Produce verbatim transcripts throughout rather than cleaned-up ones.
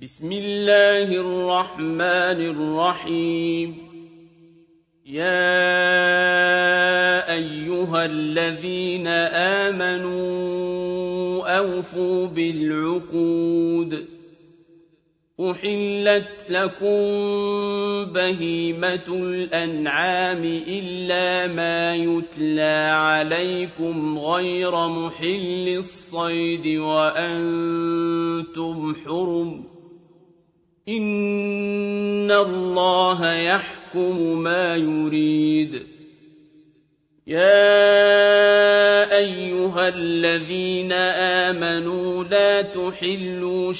بسم الله الرحمن الرحيم يا أيها الذين آمنوا أوفوا بالعقود أحلت لكم بهيمة الأنعام إلا ما يتلى عليكم غير محل الصيد وأنتم حرم إن الله يحكم ما يريد يا أيها الذين آمنوا لا تحلوا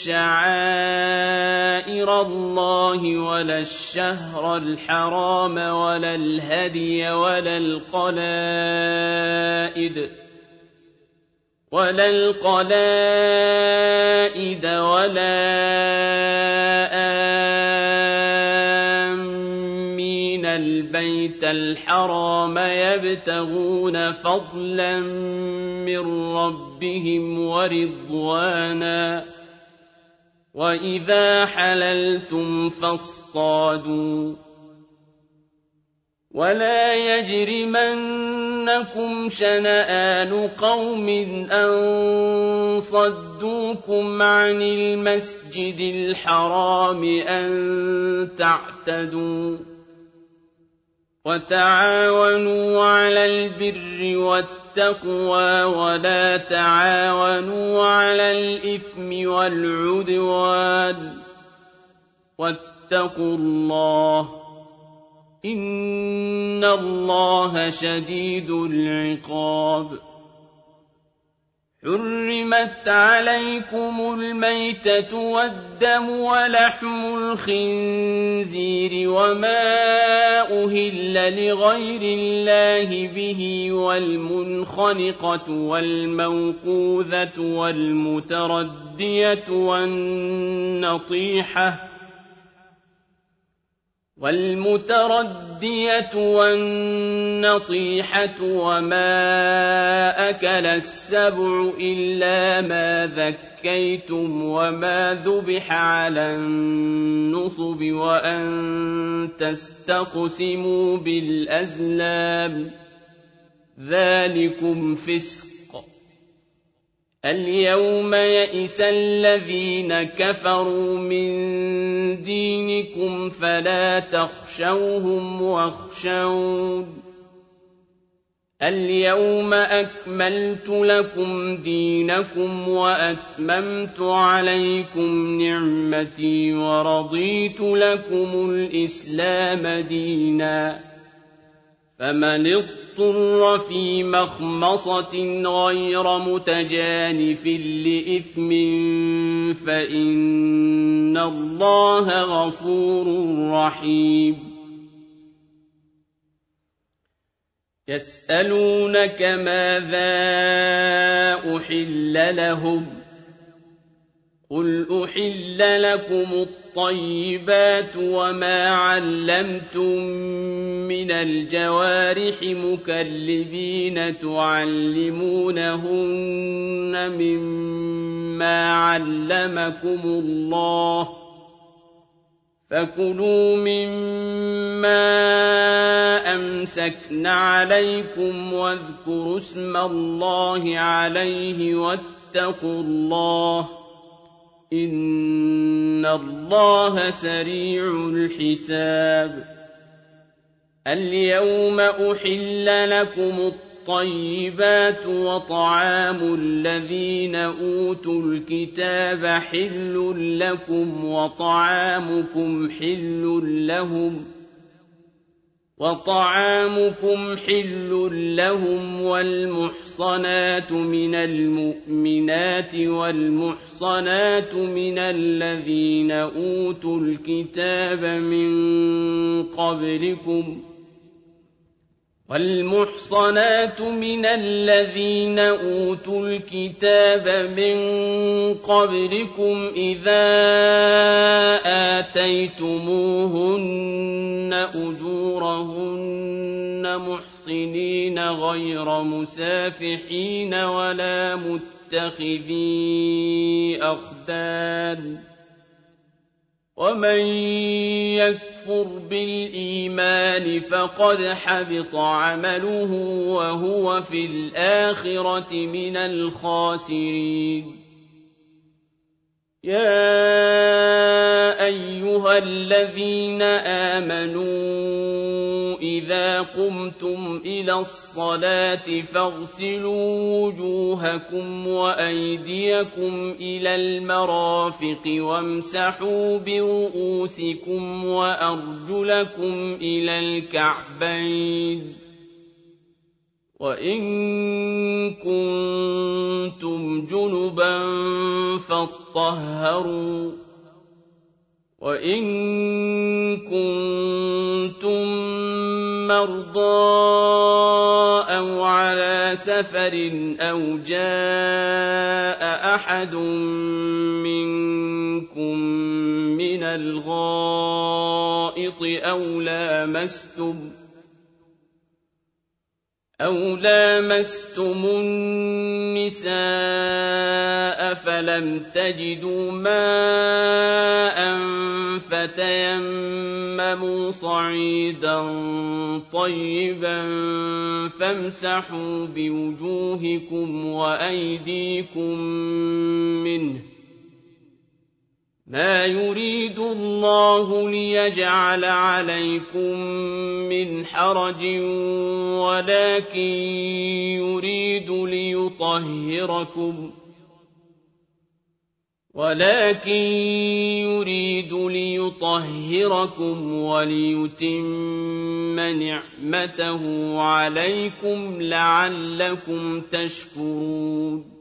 شعائر الله ولا الشهر الحرام ولا الهدي ولا القلائد ولا القلائد ولا آمين البيت الحرام يبتغون فضلا من ربهم ورضوانا وإذا حللتم فاصطادوا ولا يجرمنكم شنآن قوم أن صدوكم عن المسجد الحرام أن تعتدوا وتعاونوا على البر والتقوى ولا تعاونوا على الإثم والعدوان واتقوا الله إن الله شديد العقاب حرمت عليكم الميتة والدم ولحم الخنزير وما أهل لغير الله به والمنخنقة والموقوذة والمتردية والنطيحة والمتردية والنطيحة وما أكل السبع إلا ما ذكيتم وما ذبح على النصب وأن تستقسموا بالأزلام ذلكم فسق اليوم يئس الذين كفروا من دينكم فلا تخشوهم واخشون اليوم أكملت لكم دينكم وأتممت عليكم نعمتي ورضيت لكم الإسلام دينا فمن اضطر في مخمصة غير متجانف لإثم فإن الله غفور رحيم يسألونك ماذا أحل لهم قل أحل لكم الطيبات وما علمتم من الجوارح مكلبين تعلمونهن مما علمكم الله فكلوا مما أمسكن عليكم واذكروا اسم الله عليه واتقوا الله إن الله سريع الحساب اليوم أحل لكم الطيبات وطعام الذين أوتوا الكتاب حل لكم وطعامكم حل لهم وطعامكم حل لهم والمحصنات من المؤمنات والمحصنات من الذين أوتوا الكتاب من قبلكم والمحصنات من الذين أوتوا الكتاب من قبلكم إذا آتيتموهن أجورهن محصنين غير مسافحين ولا متخذي أخدان ومن يكفر بالإيمان فقد حبط عمله وهو في الآخرة من الخاسرين. يا أيها الذين آمنوا إذا قمتم إلى الصلاة فاغسلوا وجوهكم وأيديكم إلى المرافق وامسحوا برؤوسكم وأرجلكم إلى الكعبين، وإن كنتم جنبا فاطهروا، وإن كنتم مرضى أو على سفر أو جاء أحد منكم من الغائط أو لامستم أو لامستم النساء فلم تجدوا ماء فتيمموا صعيدا طيبا فامسحوا بوجوهكم وأيديكم منه، ما يريد الله ليجعل عليكم من حرج ولكن يريد ليطهركم ولكن يريد ليطهركم وليتم نعمته عليكم لعلكم تشكرون.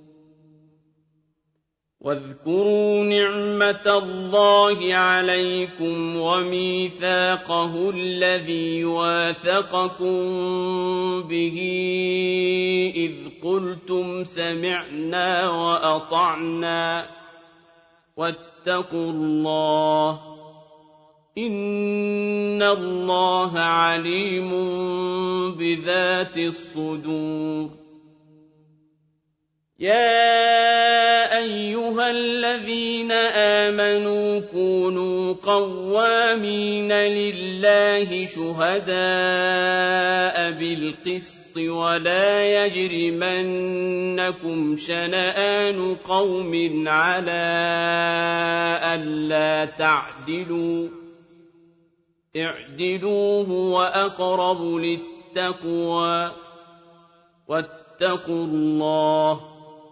واذكروا نعمة الله عليكم وميثاقه الذي واثقكم به إذ قلتم سمعنا وأطعنا واتقوا الله إن الله عليم بذات الصدور. يا أيها الذين آمنوا كونوا قوامين لله شهداء بالقسط ولا يجرمنكم شنآن قوم على ألا تعدلوا اعدلوا هو أقرب للتقوى واتقوا الله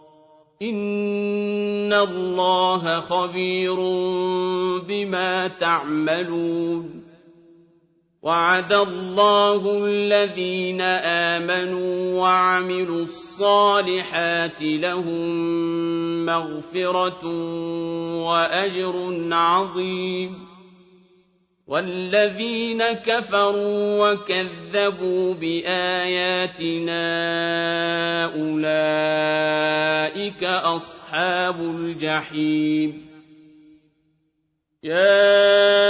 إن الله خبير بما تعملون. وعد الله الذين آمنوا وعملوا الصالحات لهم مغفرة وأجر عظيم، والذين كفروا وكذبوا بآياتنا أولئك أصحاب الجحيم. يا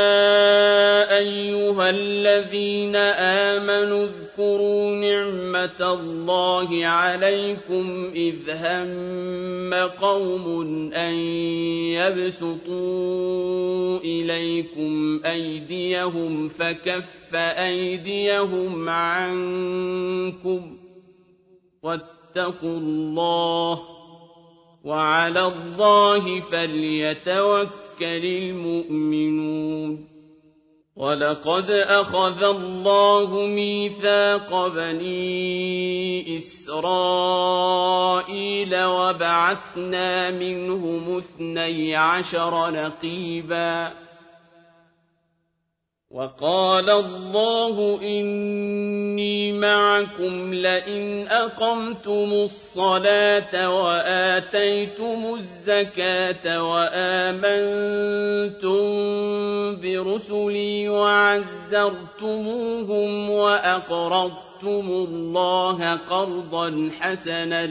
أيها الذين آمنوا اذكروا نعمة الله عليكم إذ هم قوم أن يبسطوا إليكم أيديهم فكف أيديهم عنكم واتقوا الله وعلى الله فليتوكل المؤمنون. ولقد أخذ الله ميثاق بني إسرائيل وبعثنا منهم اثني عشر نقيبا وقال الله إني معكم لئن أقمتم الصلاة وآتيتم الزكاة وآمنتم برسلي وعزرتموهم وأقرضتم الله قرضا حسنا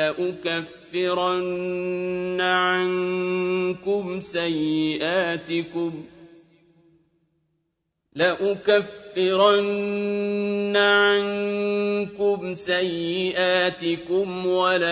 لأكفرن عنكم سيئاتكم لَأُكَفِّرَنَّ عَنكُمْ سَيِّئَاتِكُمْ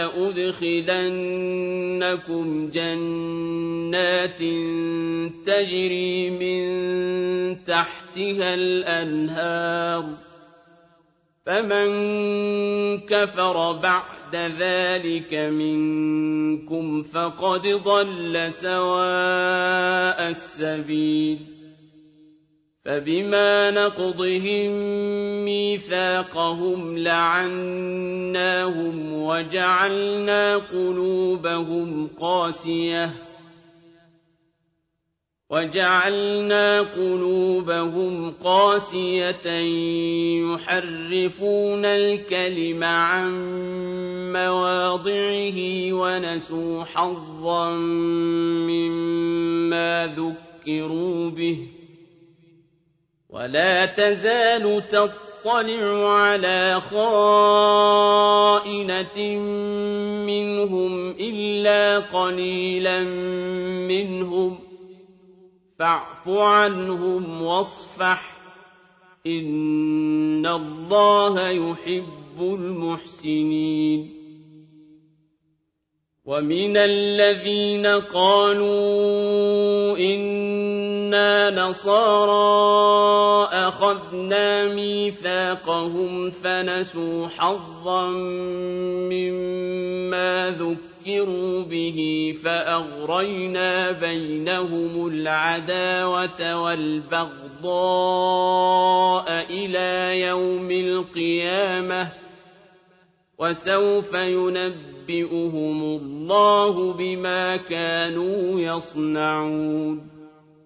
وَلَأُدْخِلَنَّكُمْ جَنَّاتٍ تَجْرِي مِن تَحْتِهَا الْأَنْهَارُ ۚ فَمَن كَفَرَ بَعْدَ ذَٰلِكَ مِنكُمْ فَقَدْ ضَلَّ سَوَاءَ السَّبِيلِ فَبِمَا نَقْضِهِم مِّيثَاقَهُمْ لَعَنَّاهُمْ وَجَعَلْنَا قُلُوبَهُمْ قَاسِيَةً وَجَعَلْنَا قُلُوبَهُمْ قَاسِيَةً يُحَرِّفُونَ الْكَلِمَ عَن مَّوَاضِعِهِ وَنَسُوا حَظًّا مِّمَّا ذُكِّرُوا بِهِ ۚ وَلَا تَزَالُ تَطَّلِعُ عَلَىٰ خَائِنَةٍ مِّنْهُمْ إِلَّا قَلِيلًا مِّنْهُمْ ۖ فَاعْفُ عَنْهُمْ وَاصْفَحْ ۚ إِنَّ اللَّهَ يُحِبُّ الْمُحْسِنِينَ. وَمِنَ الَّذِينَ قَالُوا إِنَّا نَصَارَىٰ أَخَذْنَا مِيثَاقَهُمْ فَنَسُوا حَظًّا مِّمَّا ذُكِّرُوا بِهِ فَأَغْرَيْنَا بَيْنَهُمُ الْعَدَاوَةَ وَالْبَغْضَاءَ إِلَىٰ يَوْمِ الْقِيَامَةِ ۚ وَسَوْفَ يُنَبِّئُهُمُ اللَّهُ بِمَا كَانُوا يَصْنَعُونَ.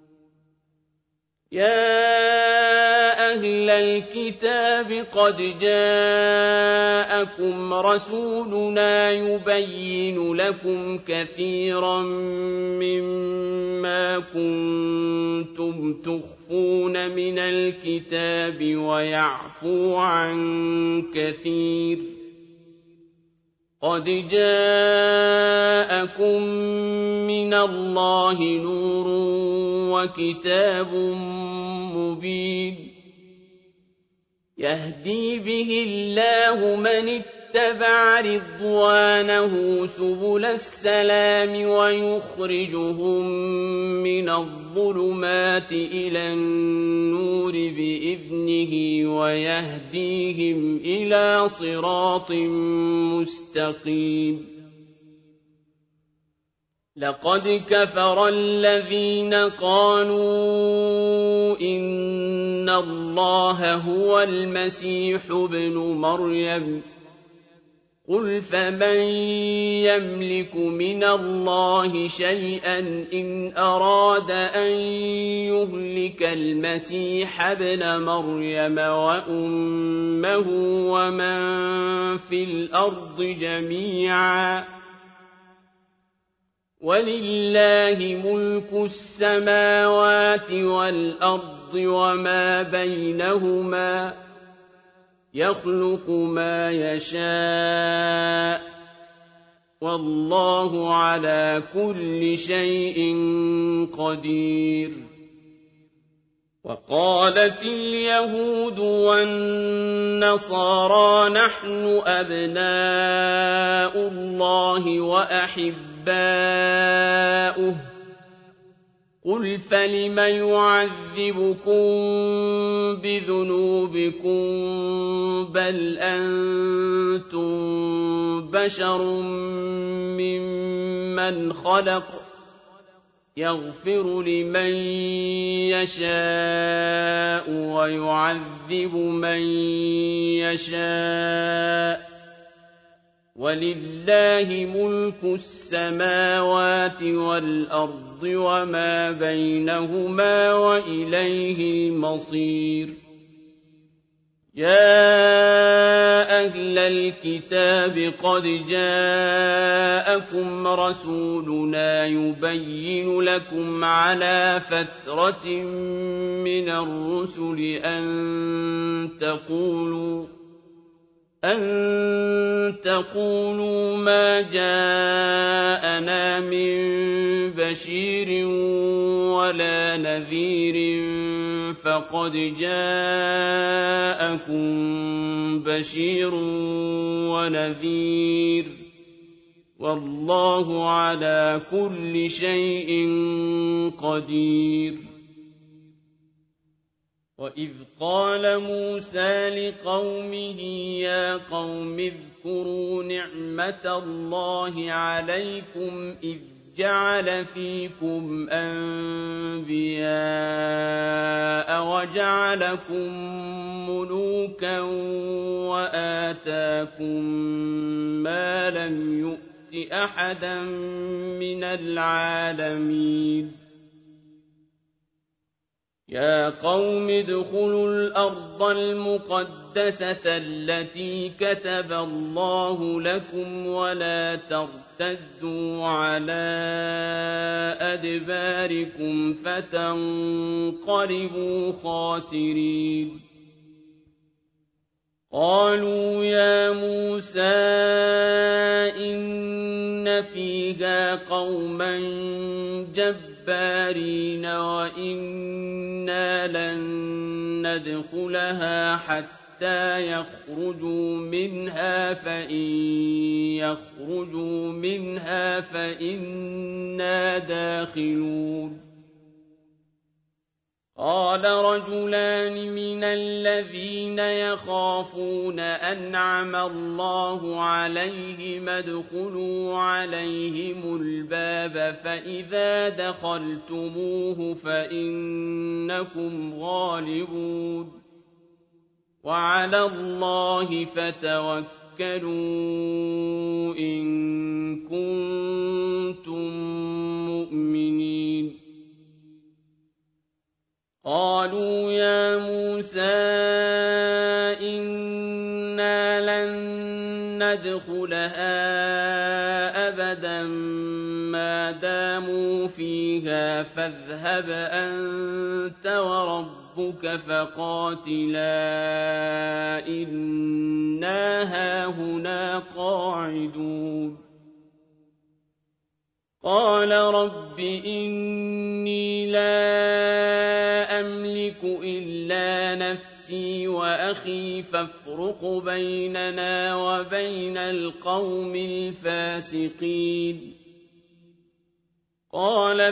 يَا أَهْلَ الْكِتَابِ قَدْ جَاءَكُمْ رَسُولُنَا يُبَيِّنُ لَكُمْ كَثِيرًا مِّمَّا كُنتُمْ تُخْفُونَ مِنَ الْكِتَابِ وَيَعْفُو عَن كَثِيرٍ ۚ قَدْ جَاءَكُم مِّنَ اللَّهِ نُورٌ وَكِتَابٌ مُّبِينٌ يَهْدِي بِهِ اللَّهُ مَنِ اتَّبَعَ رِضْوَانَهُ سُبُلَ السَّلَامِ وَيُخْرِجُهُم مِّنَ الظُّلُمَاتِ إِلَى النُّورِ بِإِذْنِهِ وَيَهْدِيهِمْ إِلَىٰ صِرَاطٍ مُّسْتَقِيمٍ. لَقَدْ كَفَرَ الَّذِينَ قَالُوا إِنَّ اللَّهَ هُوَ الْمَسِيحُ ابْنُ مَرْيَمَ ۚ قُلْ فَمَن يَمْلِكُ مِنَ اللَّهِ شَيْئًا إِنْ أَرَادَ أَن يُهْلِكَ الْمَسِيحَ ابْنَ مَرْيَمَ وَأُمَّهُ وَمَن فِي الْأَرْضِ جَمِيعًا ۗ وَلِلَّهِ مُلْكُ السَّمَاوَاتِ وَالْأَرْضِ وَمَا بَيْنَهُمَا ۚ يَخْلُقُ مَا يَشَاءُ ۚ وَاللَّهُ عَلَىٰ كُلِّ شَيْءٍ قَدِيرٌ. وَقَالَتِ الْيَهُودُ وَالنَّصَارَىٰ نَحْنُ أَبْنَاءُ اللَّهِ وَأَحِبَّاؤُهُ ۚ قُلْ فَلِمَ يُعَذِّبُكُم بِذُنُوبِكُم ۖ بَلْ أَنتُم بَشَرٌ مِّمَّنْ خَلَقَ ۚ يَغْفِرُ لِمَن يَشَاءُ وَيُعَذِّبُ مَن يَشَاءُ ۚ وَلِلَّهِ مُلْكُ السَّمَاوَاتِ وَالْأَرْضِ وَمَا بَيْنَهُمَا ۖ وَإِلَيْهِ الْمَصِيرُ. يَا أَهْلَ الْكِتَابِ قَدْ جَاءَكُمْ رَسُولُنَا يُبَيِّنُ لَكُمْ عَلَىٰ فَتْرَةٍ مِّنَ الرُّسُلِ أَن تَقُولُوا أن تقولوا ما جاءنا من بشير ولا نذير فقد جاءكم بشير ونذير والله على كل شيء قدير. وإذ قال موسى لقومه يا قوم اذكروا نعمة الله عليكم إذ جعل فيكم أنبياء وجعلكم ملوكا وآتاكم ما لم يؤت أحدا من العالمين. يا قوم ادخلوا الأرض المقدسة التي كتب الله لكم ولا ترتدوا على أدباركم فتنقلبوا خاسرين. قالوا يا موسى إن فيها قوما جبارين وإنا لن ندخلها حتى يخرجوا منها فإن يخرجوا منها فإنا داخلون. قال رجلان من الذين يخافون أنعم الله عليهم ادخلوا عليهم الباب فإذا دخلتموه فإنكم غالبون وعلى الله فتوكلوا إن كنتم مؤمنين. قالوا يا موسى إنا لن ندخلها أبدا ما داموا فيها فاذهب أنت وربك فقاتلا إنا هاهنا قاعدون. قال رب إني لا أملك إلا نفسي وأخي فافرق بيننا وبين القوم الفاسقين. قال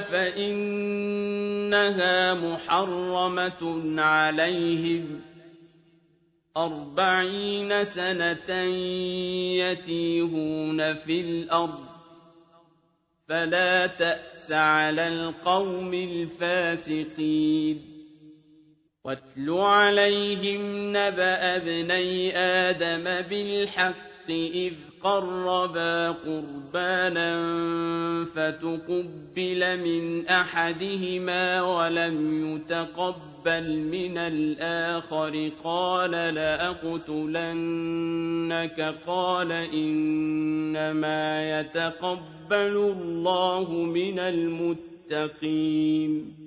فإنها محرمة عليهم أربعين سنة يتيهون في الأرض فلا تأس على القوم الفاسقين. واتل عليهم نبأ ابني آدم بالحق إذ قربا قربانا فتقبل من أحدهما ولم يتقبل من الآخر قال لأقتلنك قال إنما يتقبل الله من المتقين.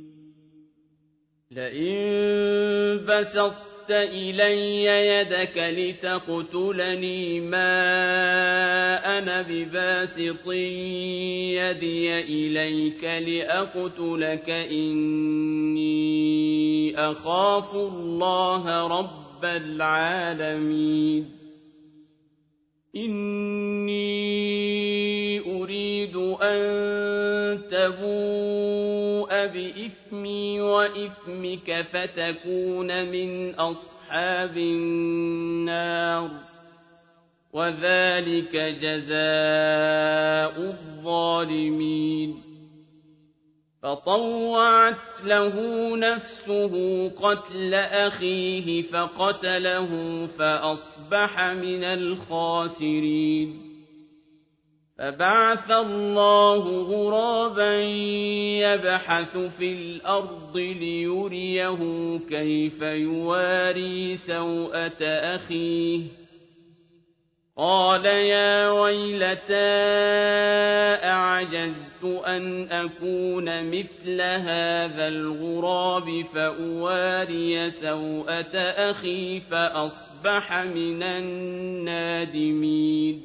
لئن بسطت إلي يدك لتقتلني ما أنا بباسط يدي إليك لأقتلك إني أخاف الله رب العالمين. إني أريد أن تبوء بإثمي وإثمك فتكون من أصحاب النار وذلك جزاء الظالمين. فطوعت له نفسه قتل أخيه فقتله فأصبح من الخاسرين. فبعث الله غرابا يبحث في الأرض ليريه كيف يواري سوءة أخيه قال يا ويلتى أعجزت أن أكون مثل هذا الغراب فأواري سوءة أخي فأصبح من النادمين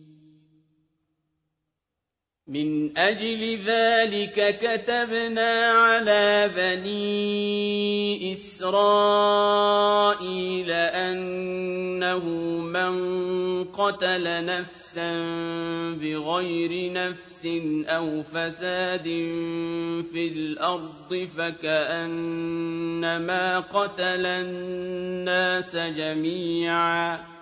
من أجل ذلك كتبنا على بني إسرائيل أنه من قتل نفسا بغير نفس أو فساد في الأرض فكأنما قتل الناس جميعا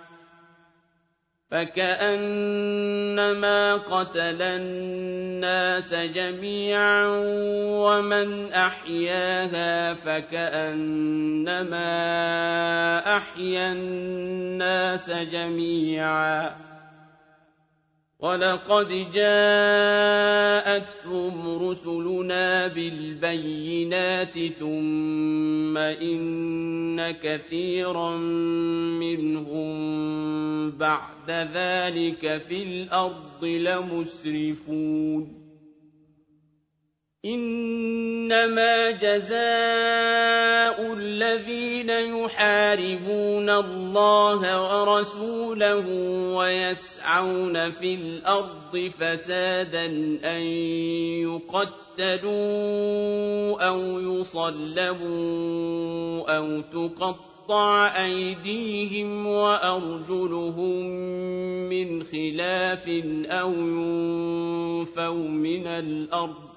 فكأنما قتل الناس جميعا ومن أحياها فكأنما أحيا الناس جميعا ولقد جاءتهم رسلنا بالبينات ثم إن كثيرا منهم بعد ذلك في الأرض لمسرفون إنما جزاء الذين يحاربون الله ورسوله ويسعون في الأرض فسادا أن يقتلوا أو يصلبوا أو تقطع أيديهم وأرجلهم من خلاف أو ينفوا من الأرض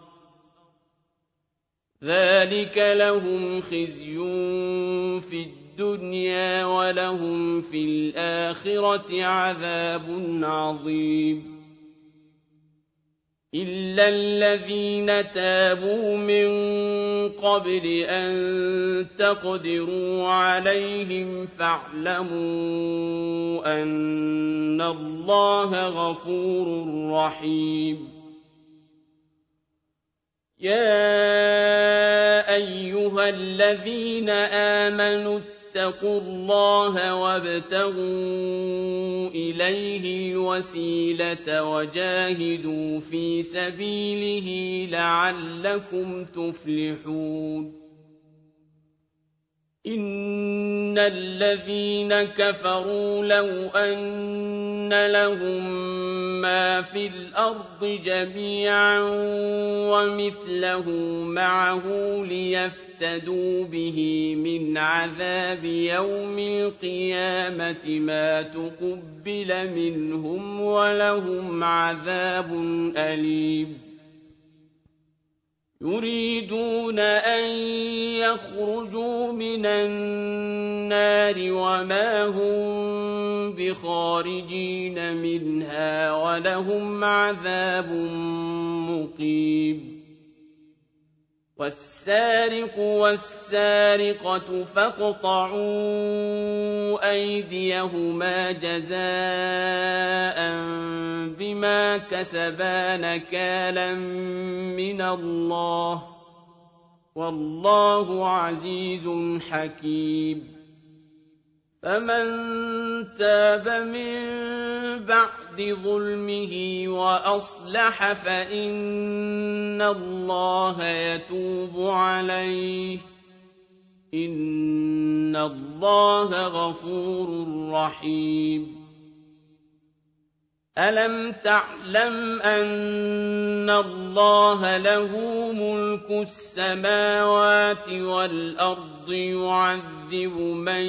ذلك لهم خزي في الدنيا ولهم في الآخرة عذاب عظيم إلا الذين تابوا من قبل أن تقدروا عليهم فاعلموا أن الله غفور رحيم يا أيها الذين آمنوا اتقوا الله وابتغوا إليه الوسيلة وجاهدوا في سبيله لعلكم تفلحون إن الذين كفروا لو أن لهم ما في الأرض جميعا ومثله معه ليفتدوا به من عذاب يوم القيامة ما تقبل منهم ولهم عذاب أليم يريدون أن يخرجوا من النار وما هم بخارجين منها ولهم عذاب مقيم والسارق والسارقة فاقطعوا أيديهما جزاء بما كسبا نكالا من الله والله عزيز حكيم فمن تاب من بعد ظلمه وأصلح فإن الله يتوب عليه إن الله غفور رحيم ألم تعلم أن الله له ملك السماوات والأرض يعذب من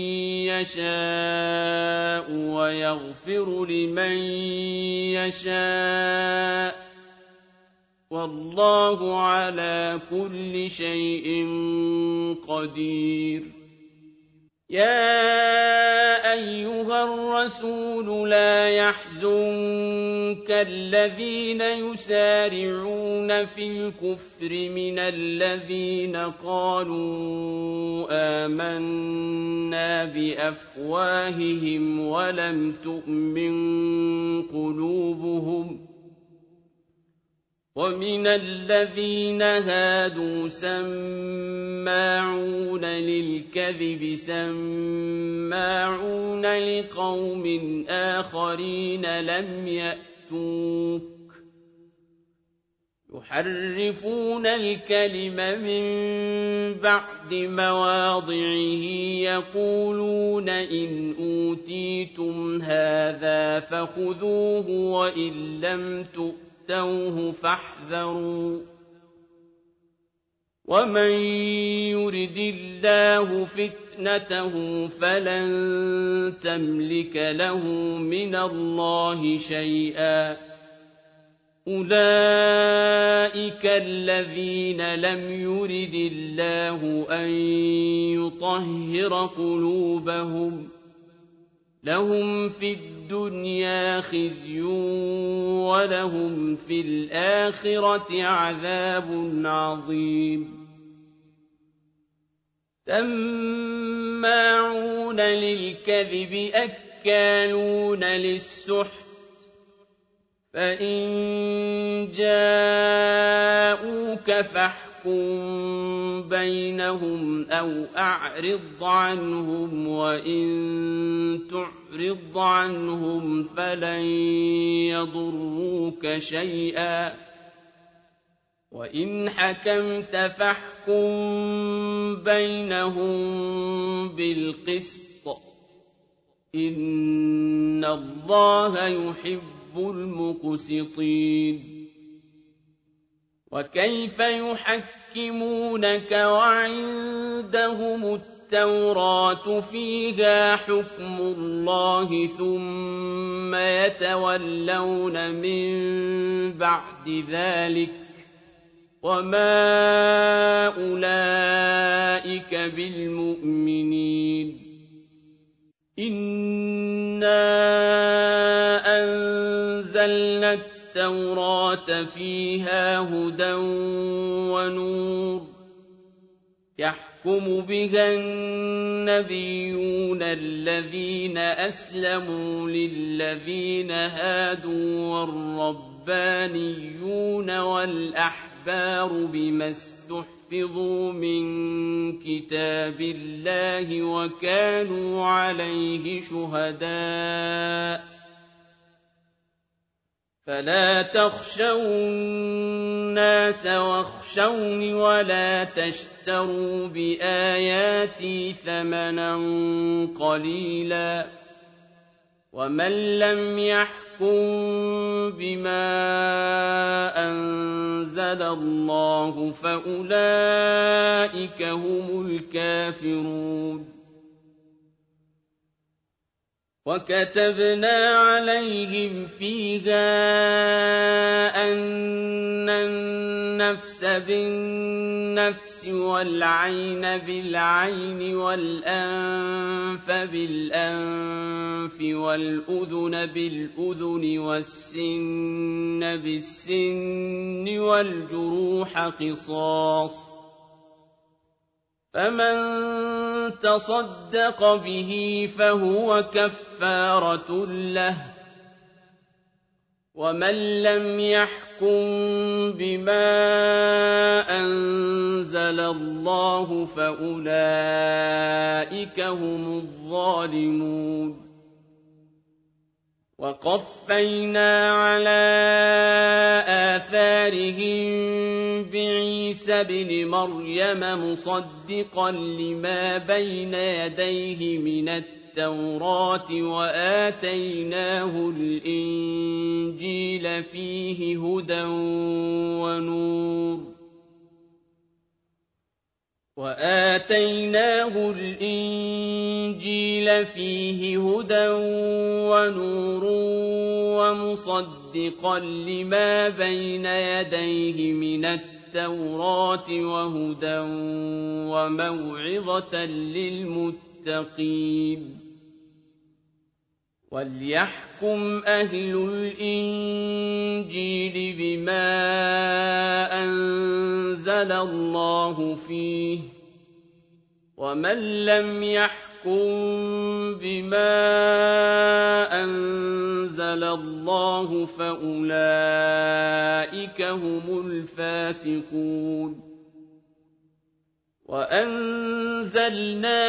يشاء ويغفر لمن يشاء والله على كل شيء قدير يا أيها الرسول لا يحزنك الذين يسارعون في الكفر من الذين قالوا آمنا بأفواههم ولم تؤمن قلوبهم ومن الذين هادوا سماعون للكذب سماعون لقوم آخرين لم يأتوك يحرفون الكلم من بعد مواضعه يقولون إن أوتيتم هذا فخذوه وإن لم تؤتوه فاحذروا ومن يرد الله فتنته فلن تملك له من الله شيئا أولئك الذين لم يرد الله أن يطهر قلوبهم لهم في الدنيا خزي ولهم في الآخرة عذاب عظيم سماعون للكذب أكالون للسحت فإن جاءوك فاحكم بينهم أو أعرض عنهم وإن تعرض عنهم فلن يضروك شيئا وإن حكمت فاحكم بينهم بالقسط إن الله يحب المقسطين وكيف يحكمونك وعندهم التوراة فيها حكم الله ثم يتولون من بعد ذلك وما أولئك بالمؤمنين إنا أنزلنا التوراة فيها هدى ونور يحكم بها النبيون الذين أسلموا للذين هادوا والربانيون والأحبار بما استحفظوا من كتاب الله وكانوا عليه شهداء فلا تخشوا الناس واخشوني ولا تشتروا بآياتي ثمنا قليلا ومن لم يحكم بما أنزل الله فأولئك هم الكافرون وكتبنا عليهم فيها أن النفس بالنفس والعين بالعين والأنف بالأنف والأذن بالأذن والسن بالسن والجروح قصاص فمن تصدق به فهو كفارة له ومن لم يحكم بما أنزل الله فأولئك هم الظالمون وقفينا على آثارهم بعيسى ابن مريم مصدقا لما بين يديه من التوراة وآتيناه الإنجيل فيه هدى ونور وآتيناه الإنجيل فيه هدى ونور ومصدقا لما بين يديه من التوراة وهدى وموعظة للمتقين وليحكم أهل الإنجيل بما أنزل الله فيه ومن لم يحكم بما أنزل الله فأولئك هم الفاسقون وأنزلنا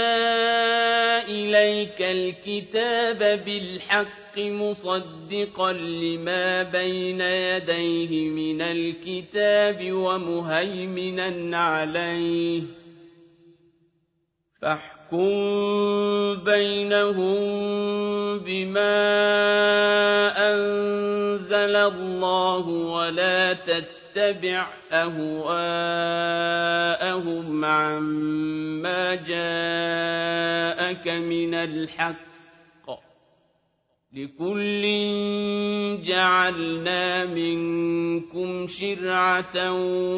إليك الكتاب بالحق مصدقا لما بين يديه من الكتاب ومهيمنا عليه فاحكم بينهم بما أنزل الله ولا تتبع أهواءهم عما جاءك من الحق لكل جعلنا منكم شرعة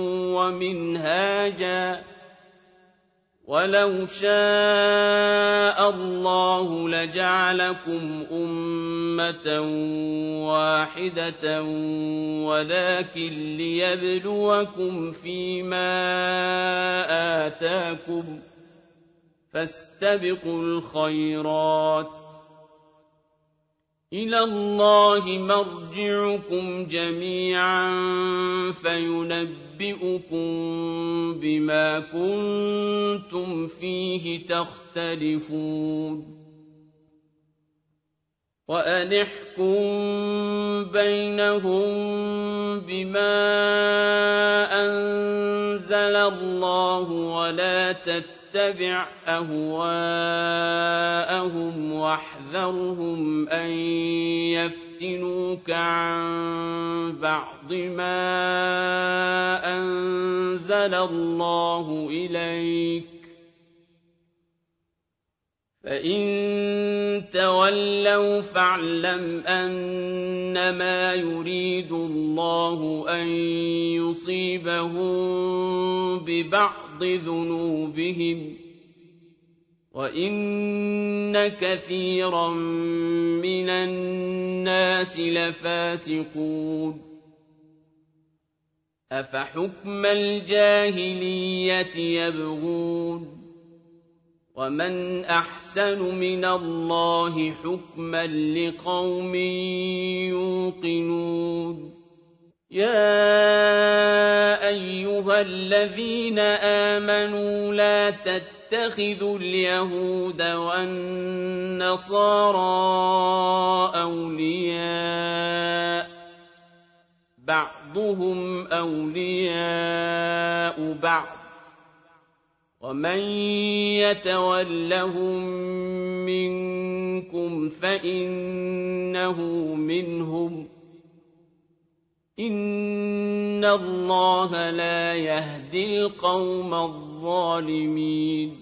ومنهاجا ولو شاء الله لجعلكم أمة واحدة ولكن ليبلوكم فيما آتاكم فاستبقوا الخيرات إلى الله مرجعكم جميعا فينبئكم بما كنتم فيه تختلفون وأن احكم بينهم بما أنزل الله ولا تتبع أهواءهم واحذرهم أن يفتنوك عن بعض ما أنزل الله إليك فإن تولوا فاعلم أنما يريد الله أن يصيبهم ببعض ذنوبهم وإن كثيرا من الناس لفاسقون أفحكم الجاهلية يبغون ومن أحسن من الله حكما لقوم يوقنون يا أيها الذين آمنوا لا تتخذوا اليهود والنصارى أولياء بعضهم أولياء بعض ومن يتولهم منكم فإنه منهم إن الله لا يهدي القوم الظالمين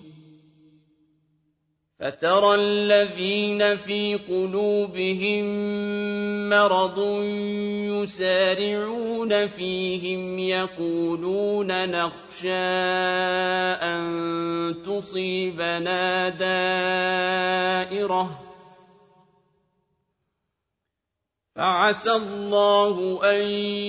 فترى الذين في قلوبهم مرض يسارعون فيهم يقولون نخشى أن تصيبنا دائرة فعسى الله أن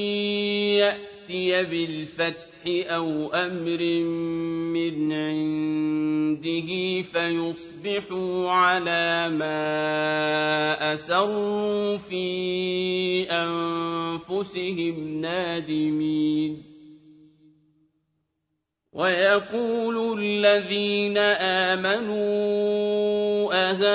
يأتي بالفتح أو أمر من عنده فيصبحوا على ما أسروا في أنفسهم نادمين ويقول الذين آمنوا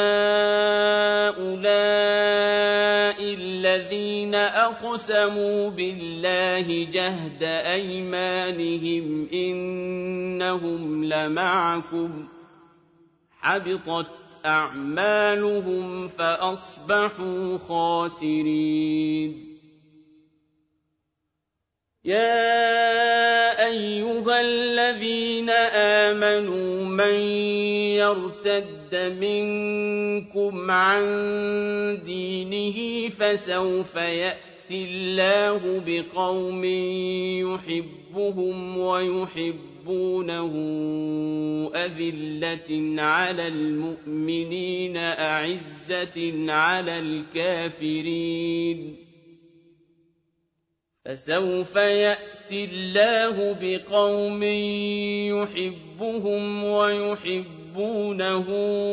أهؤلاء الذين أقسموا بالله جهد أيمانهم إنهم لمعكم حبطت أعمالهم فأصبحوا خاسرين يا أيها الذين آمنوا من يرتد منكم عن دينه فسوف يأتي الله بقوم يحبهم ويحبونه أذلة على المؤمنين أعزة على الكافرين فسوف يأتي الله بقوم يحبون يحبهم ويحبونه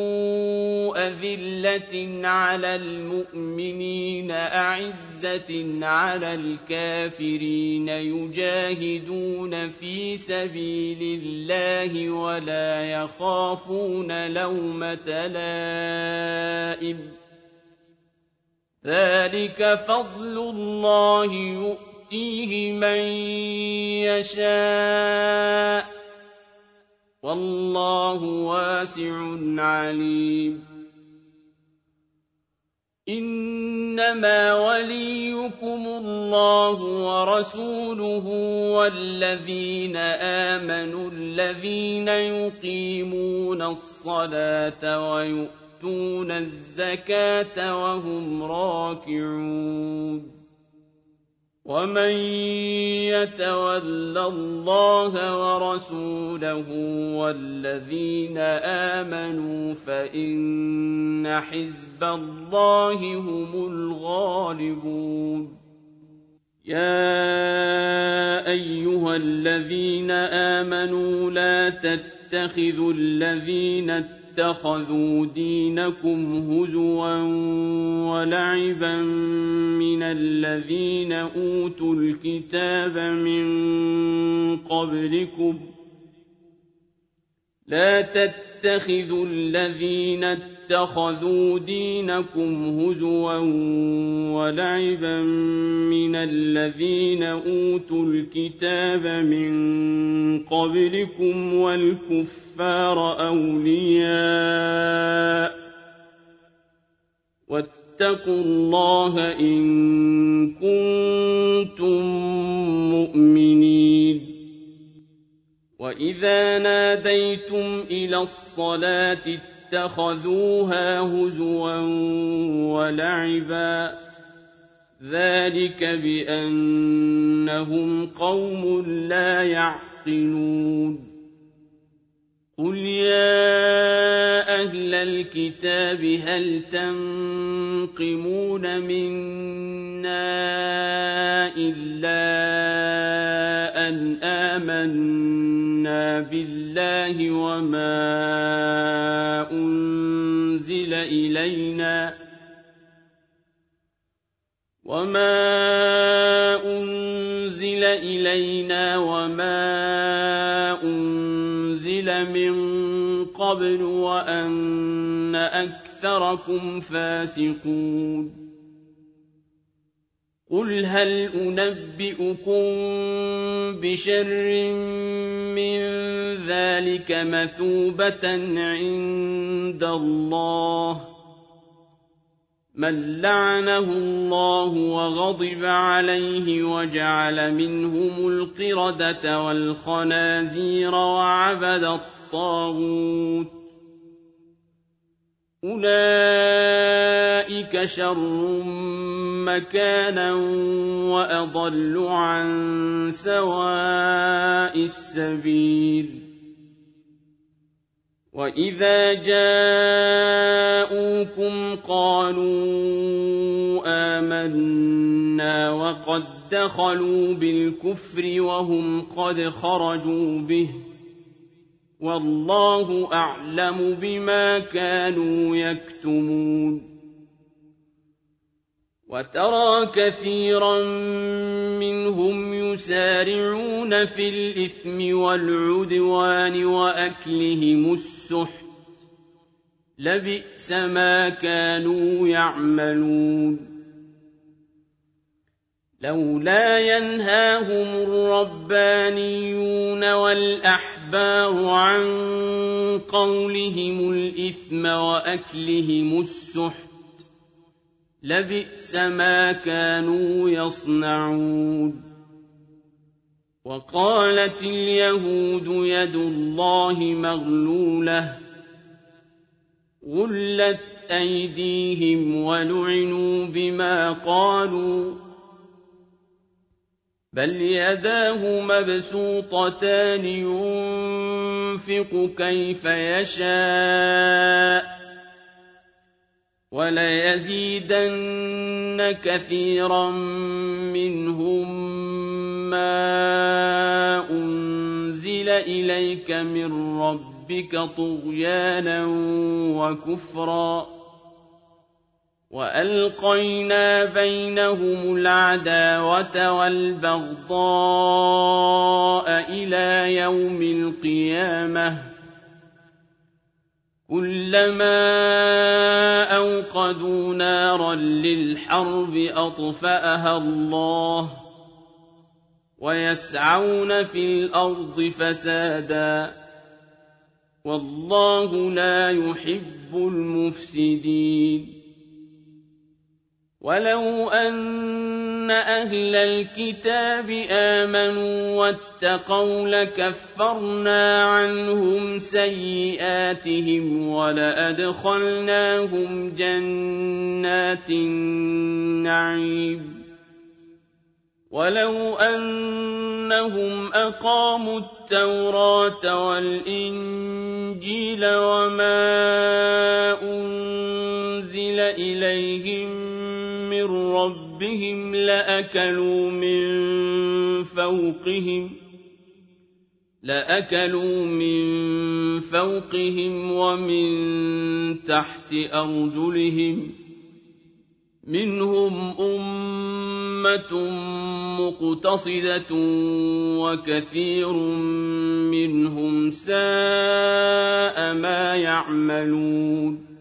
أذلة على المؤمنين أعزة على الكافرين يجاهدون في سبيل الله ولا يخافون لومة لائم ذلك فضل الله يؤتيه من يشاء والله واسع عليم إنما وليكم الله ورسوله والذين آمنوا الذين يقيمون الصلاة ويؤتون الزكاة وهم راكعون ومن يتول الله ورسوله والذين آمنوا فإن حزب الله هم الغالبون يا أيها الذين آمنوا لا تتخذوا الذين اتخذوا دينكم هزوا ولعبا من الذين أوتوا الكتاب من قبلكم لا تتخذوا الذين اتخذوا دينكم هزوا ولعبا من الذين أوتوا الكتاب من قبلكم والكفار أولياء واتقوا الله إن كنتم مؤمنين وإذا ناديتم إلى الصلاة اتخذوها هزوا ولعبا ذلك بأنهم قوم لا يعقلون قل يا أهل الكتاب هل تنقمون منا إلا أن آمنا بالله وما أنزل إلينا وما أنزل إلينا وما أنزل من قبل وأن أكثركم فاسقون قل هل أنبئكم بشر من ذلك مثوبة عند الله من لعنه الله وغضب عليه وجعل منهم القردة والخنازير وعبد الطاغوت أولئك شر مكانا وأضل عن سواء السبيل وإذا جاءوكم قالوا آمنا وقد دخلوا بالكفر وهم قد خرجوا به والله أعلم بما كانوا يكتمون وترى كثيرا منهم يسارعون في الإثم والعدوان وأكلهم السحت لبئس ما كانوا يعملون لولا ينهاهم الربانيون والأحبار عن قولهم الإثم وأكلهم السحت لبئس ما كانوا يصنعون وقالت اليهود يد الله مغلولة غلت أيديهم ولعنوا بما قالوا بل يداه مبسوطتان ينفق كيف يشاء وليزيدن كثيرا منهم ما أنزل أُنزِلَ إِلَيْكَ مِن رَّبِّكَ طُغْيَانًا وَكُفْرًا وَأَلْقَيْنَا بَيْنَهُمُ الْعَدَاوَةَ وَالْبَغْضَاءَ إِلَىٰ يَوْمِ الْقِيَامَةِ كُلَّمَا أَوْقَدُوا نَارًا لِّلْحَرْبِ أَطْفَأَهَا اللَّهُ وَيَسْعَوْنَ فِي الْأَرْضِ فَسَادًا وَاللَّهُ لَا يُحِبُّ الْمُفْسِدِينَ وَلَوْ أَنَّ أَهْلَ الْكِتَابِ آمَنُوا وَاتَّقَوْا لَكَفَّرْنَا عَنْهُمْ سَيِّئَاتِهِمْ وَلَأَدْخَلْنَاهُمْ جَنَّاتِ النَّعِيمِ وَلَوْ أَنَّهُمْ أَقَامُوا التَّوْرَاةَ وَالْإِنجِيلَ وَمَا أُنزِلَ إِلَيْهِم مِّن رَّبِّهِمْ لَأَكَلُوا مِن فَوْقِهِمْ لَأَكَلُوا مِن فَوْقِهِمْ وَمِن تَحْتِ أَرْجُلِهِم مِّنْهُمْ أُمَّةٌ مُّقْتَصِدَةٌ وَكَثِيرٌ مِّنْهُمْ سَاءَ مَا يَعْمَلُونَ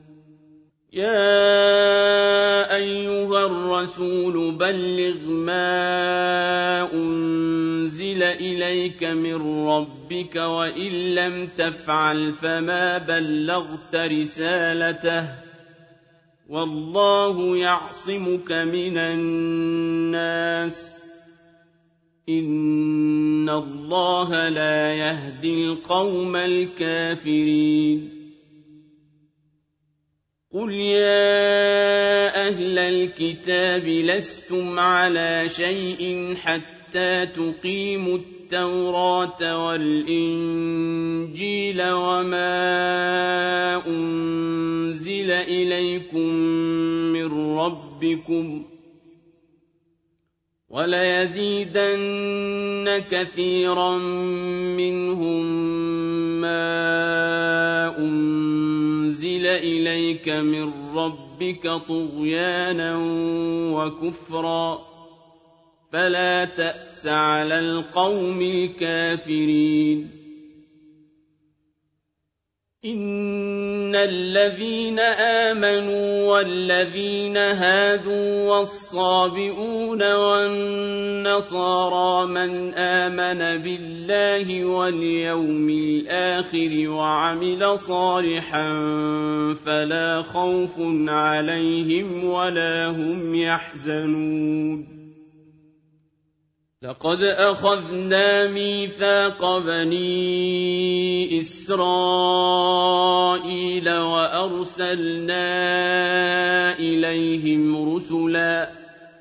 يَا أَيُّهَا الرَّسُولُ بَلِّغْ مَا أُنزِلَ إِلَيْكَ مِن رَّبِّكَ وَإِن لَّمْ تَفْعَلْ فَمَا بَلَّغْتَ رِسَالَتَهُ ۚ وَاللَّهُ يَعْصِمُكَ مِنَ النَّاسِ ۗ إِنَّ اللَّهَ لَا يَهْدِي الْقَوْمَ الْكَافِرِينَ قُلْ يَا أَهْلَ الْكِتَابِ لَسْتُمْ عَلَىٰ شَيْءٍ حَتَّىٰ تُقِيمُوا التَّوْرَاةَ وَالْإِنجِيلَ وَمَا أُنزِلَ إِلَيْكُم مِّن رَّبِّكُمْ ۗ وَلَيَزِيدَنَّ كَثِيرًا مِّنْهُم مَّا أُنزِلَ إِلَيْكَ مِن رَّبِّكَ طُغْيَانًا وَكُفْرًا فَلَا تَأْسَ عَلَى الْقَوْمِ الْكَافِرِينَ إِنَّ الَّذِينَ آمَنُوا وَالَّذِينَ هَادُوا وَالصَّابِئُونَ وَالنَّصَارَىٰ مَنْ آمَنَ بِاللَّهِ وَالْيَوْمِ الْآخِرِ وَعَمِلَ صَالِحًا فَلَا خَوْفٌ عَلَيْهِمْ وَلَا هُمْ يَحْزَنُونَ لَقَدْ أَخَذْنَا مِيثَاقَ بَنِي إِسْرَائِيلَ وَأَرْسَلْنَا إِلَيْهِمْ رُسُلًا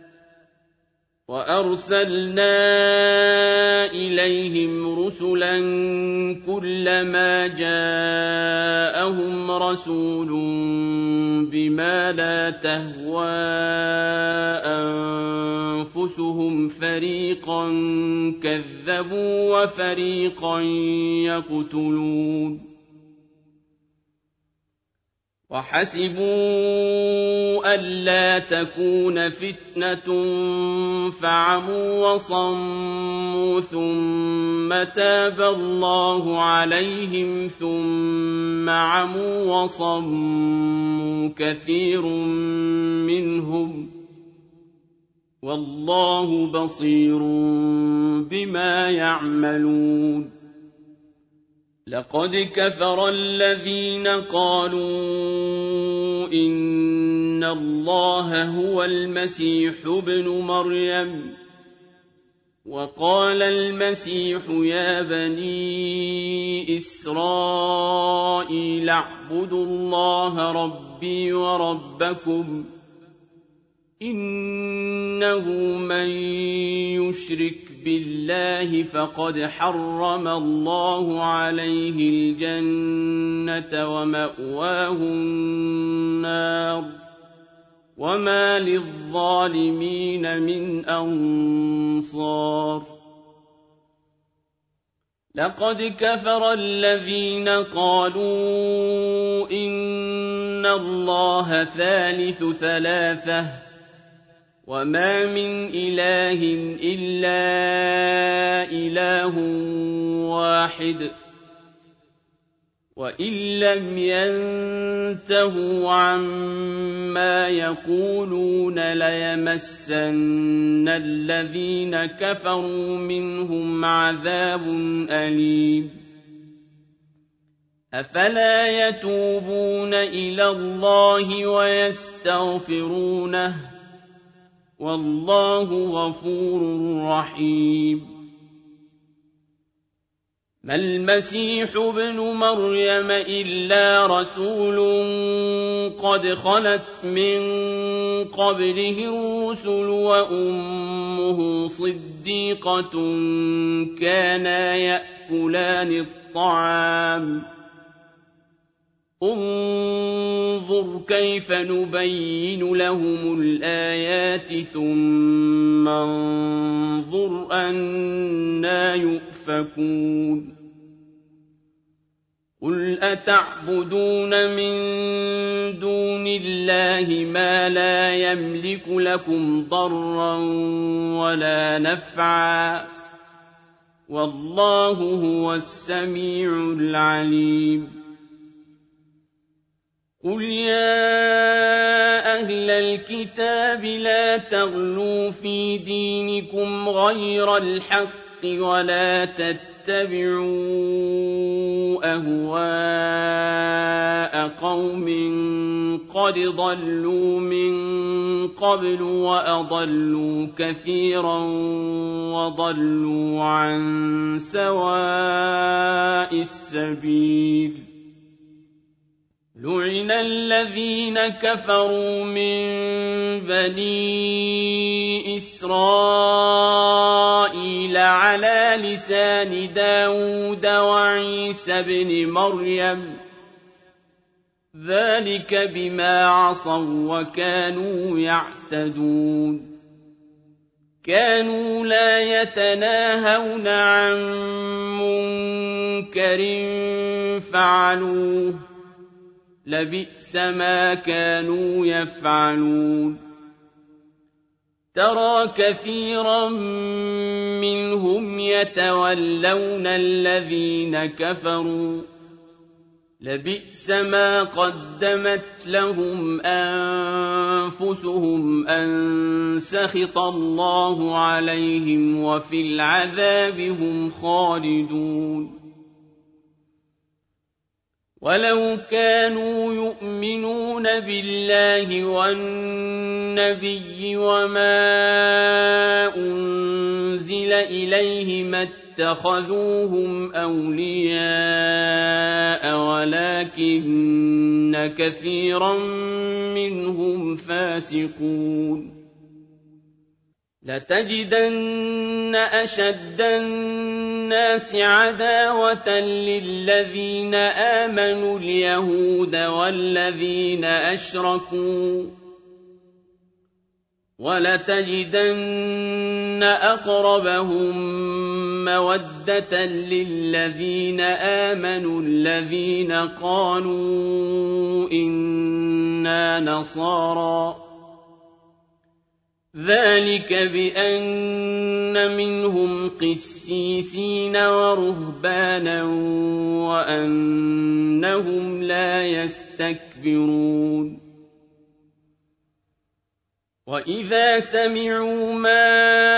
وَأَرْسَلْنَا إِلَيْهِمْ رُسُلًا كُلَّمَا جَاءَهُمْ رَسُولٌ بِمَا لَا تَهْوَىٰ أَنفُسُهُمْ فَرِيقًا كَذَّبُوا وَفَرِيقًا يَقْتُلُونَ وَحَسِبُوا أَلَّا تَكُونَ فِتْنَةٌ فَعَمُوا وَصَمُّوا ثُمَّ تَابَ اللَّهُ عَلَيْهِمْ ثُمَّ عَمُوا وَصَمُّوا كَثِيرٌ مِّنْهُمْ ۚ وَاللَّهُ بَصِيرٌ بِمَا يَعْمَلُونَ لَقَدْ كَفَرَ الَّذِينَ قَالُوا إِنَّ اللَّهَ هُوَ الْمَسِيحُ ابْنُ مَرْيَمَ ۖ وَقَالَ الْمَسِيحُ يَا بَنِي إِسْرَائِيلَ اعْبُدُوا اللَّهَ رَبِّي وَرَبَّكُمْ ۖ إِنَّهُ مَن يُشْرِكْ بِاللَّهِ فَقَدْ حَرَّمَ اللَّهُ عَلَيْهِ الْجَنَّةَ وَمَأْوَاهُ النَّارُ ۖ وَمَا لِلظَّالِمِينَ مِنْ أَنصَارٍ لقد كفر الذين قالوا إن الله ثالث ثلاثة وما من إله إلا إله واحد وإن لم ينتهوا عما يقولون ليمسن الذين كفروا منهم عذاب أليم أفلا يتوبون إلى الله ويستغفرونه والله غفور رحيم ما المسيح ابن مريم إلا رسول قد خلت من قبله الرسل وأمه صديقة كانا يأكلان الطعام انظر كيف نبين لهم الآيات ثم انظر أنى يؤفكون قل أتعبدون من دون الله ما لا يملك لكم ضرا ولا نفعا والله هو السميع العليم قل يا أهل الكتاب لا تغلوا في دينكم غير الحق ولا تتبعوا أهواء قوم قد ضلوا من قبل وأضلوا كثيرا وضلوا عن سواء السبيل لعن الذين كفروا من بني إسرائيل على لسان داود وعيسى بن مريم ذلك بما عصوا وكانوا يعتدون كانوا لا يتناهون عن منكر فعلوه لبئس ما كانوا يفعلون ترى كثيرا منهم يتولون الذين كفروا لبئس ما قدمت لهم أنفسهم أن سخط الله عليهم وفي العذاب هم خالدون ولو كانوا يؤمنون بالله والنبي وما أنزل إليه ما اتخذوهم أولياء ولكن كثيرا منهم فاسقون لتجدن أشد الناس عداوة للذين آمنوا اليهود والذين أشركوا ولتجدن أقربهم مودة للذين آمنوا الذين قالوا إنا نصارى ذلك بأن منهم قسيسين ورهبانا وأنهم لا يستكبرون وإذا سمعوا ما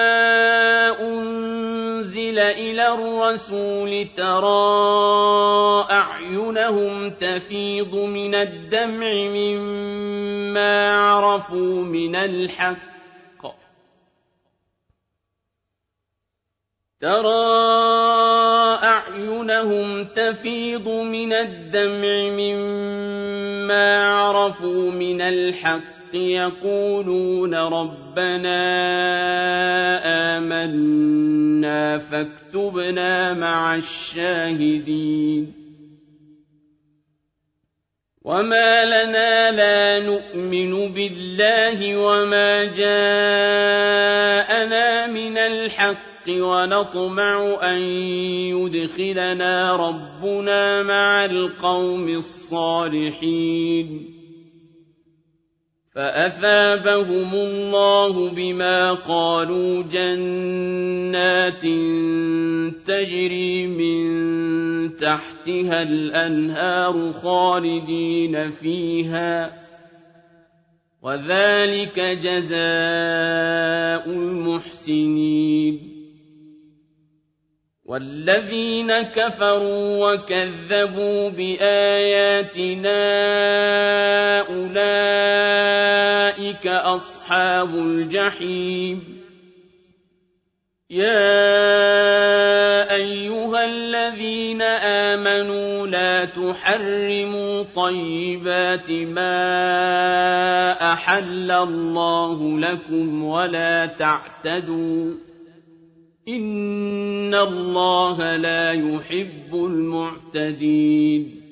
أنزل إلى الرسول ترى أعينهم تفيض من الدمع مما عرفوا من الحق ترى أعينهم تفيض من الدمع مما عرفوا من الحق يقولون ربنا آمنا فاكتبنا مع الشاهدين وما لنا لا نؤمن بالله وما جاءنا من الحق ونطمع أن يدخلنا ربنا مع القوم الصالحين فأثابهم الله بما قالوا جنات تجري من تحتها الأنهار خالدين فيها وذلك جزاء المحسنين والذين كفروا وكذبوا بآياتنا أولئك أصحاب الجحيم يا أيها الذين آمنوا لا تحرموا طيبات ما أحل الله لكم ولا تعتدوا إن الله لا يحب المعتدين